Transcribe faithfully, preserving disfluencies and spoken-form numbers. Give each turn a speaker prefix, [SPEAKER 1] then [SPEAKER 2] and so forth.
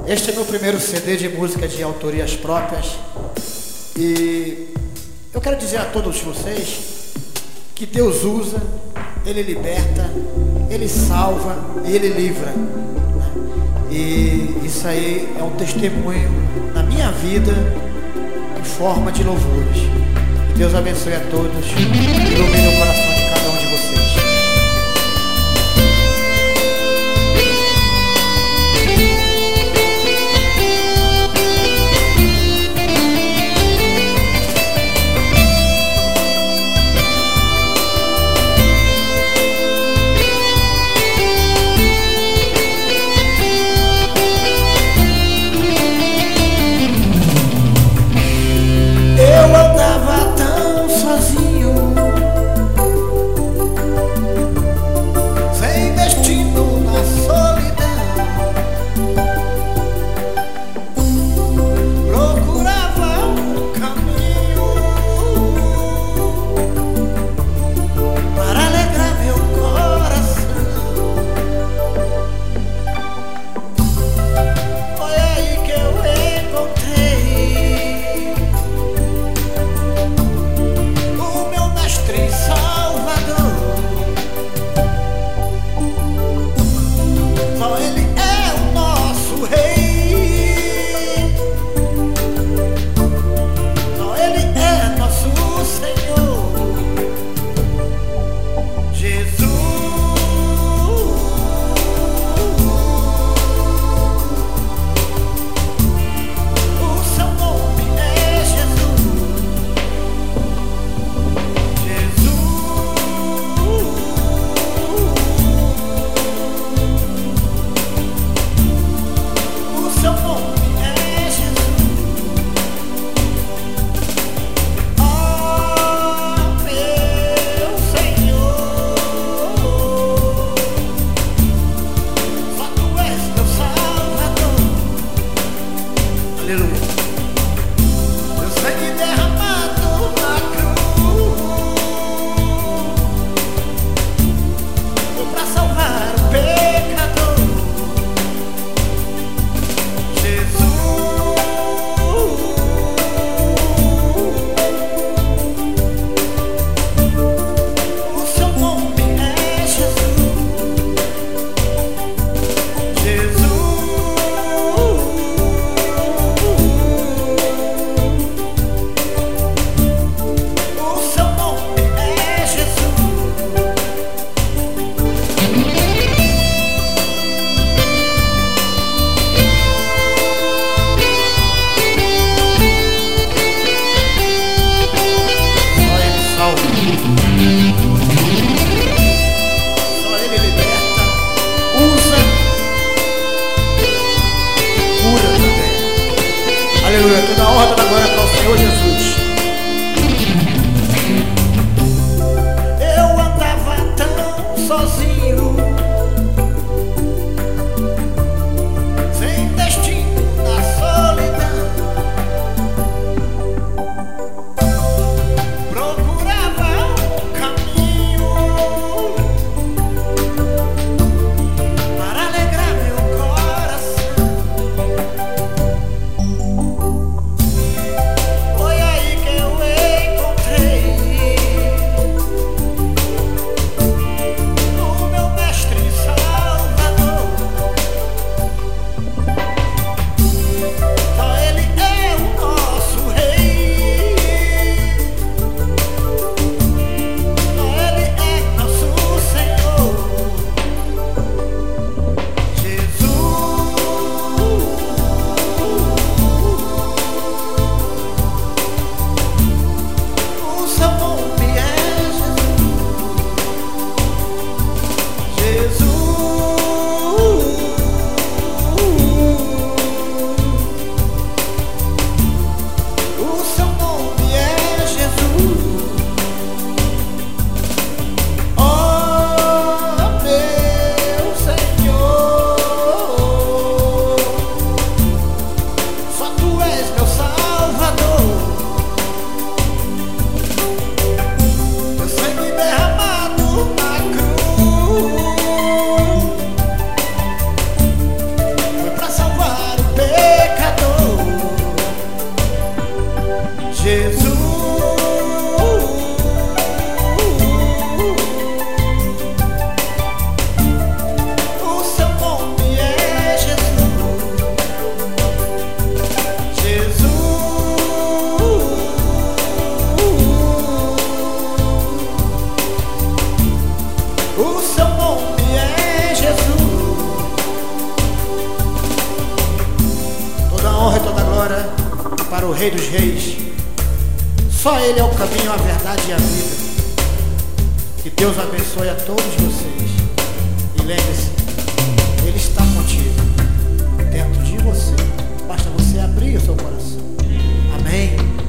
[SPEAKER 1] Este é meu primeiro C D de música de autorias próprias. E eu quero dizer a todos vocês que Deus usa, Ele liberta, Ele salva e Ele livra, né? E isso aí é um testemunho na minha vida em forma de louvores. Que Deus abençoe a todos e ilumine o coração de cada um de vocês. Eu andava tão sozinho, para o Rei dos Reis. Só Ele é o caminho, a verdade e a vida. Que Deus abençoe a todos vocês. E lembre-se, Ele está contigo, dentro de você. Basta você abrir o seu coração. Amém.